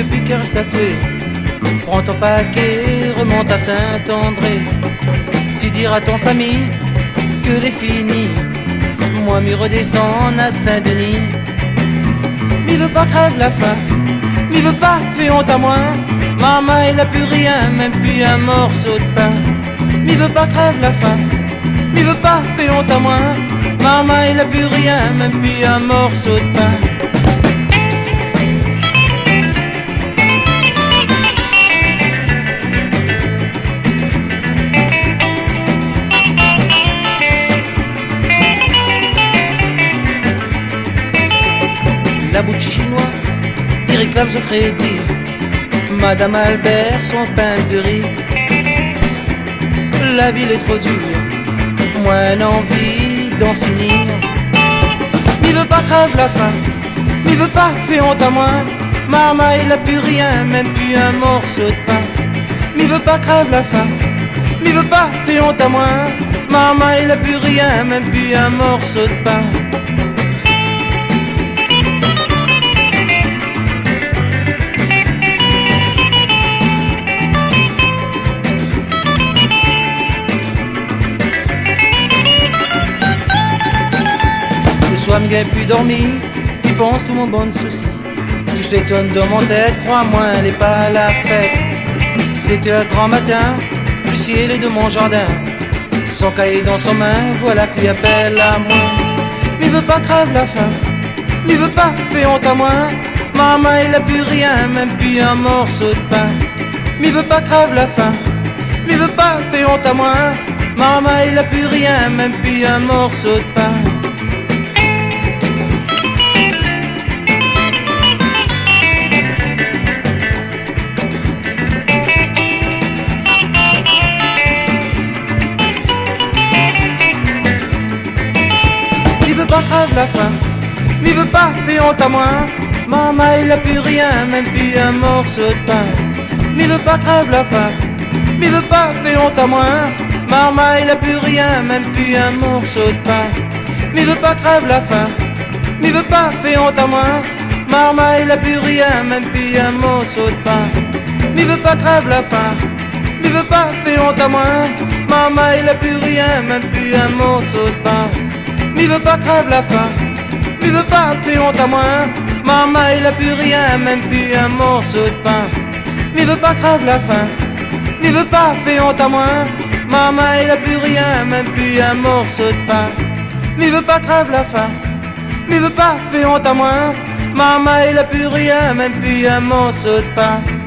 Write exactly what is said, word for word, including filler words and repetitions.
plus qu'à s'atouer. Prends ton paquet, remonte à Saint-André. Tu diras à ton famille que les fini. Moi m'y redescends à Saint-Denis. M'y veut pas crève la faim, m'y veut pas fais honte à moi. Maman elle a plus rien, même plus un morceau de pain. M'y veut pas crève la faim, m'y veut pas fais honte à moi. Maman elle a plus rien, même plus un morceau de pain. La boutique chinois, il réclame son crédit. Madame Albert, son pain de riz. La ville est trop dure, moi envie d'en finir. M'y veut pas crève la faim, m'y veut pas fais honte à moi. Maman il a plus rien, même plus un morceau de pain. M'y veut pas crève la faim, m'y veut pas fais honte à moi. Maman il a plus rien, même plus un morceau de pain. Soit me gagne plus dormi, il pense tout mon bon souci. Tout s'étonne dans mon tête, crois-moi, elle est pas à la fête. sept heures grand matin, le ciel est de mon jardin. Son cahier dans son main, voilà qui appelle à moi. M'y veut pas crève la faim, m'y veut pas fais honte à moi. Maman elle a plus rien, même plus un morceau de pain. M'y veut pas crève la faim, m'y veut pas fais honte à moi. Maman elle a plus rien, même plus un morceau de pain. Pas crève la faim, m'y veut pas fais honte à moi. Maman il a plus rien, même plus un morceau de pain. M'y veut pas crève la faim, m'y veut pas fais honte à moi. Maman il a plus rien, même plus un morceau de pain. M'y veut pas crève la faim, m'y veut pas fais honte à moi. Maman il a plus rien, même plus un morceau de pain. M'y veut pas crève la faim, m'y veut pas fais honte à moi. Maman il a plus rien, même plus un morceau de pain. M'y veut pas crève la faim, m'y veut pas fais honte à moi. Maman il a plus rien, même plus un morceau de pain. M'y veut pas crève la faim, m'y veut pas fais honte à moi. Maman il a plus rien, même plus un morceau de pain. M'y veut pas crève la faim, m'y veut pas fais honte à moi. Maman il a plus rien, même plus un morceau de pain.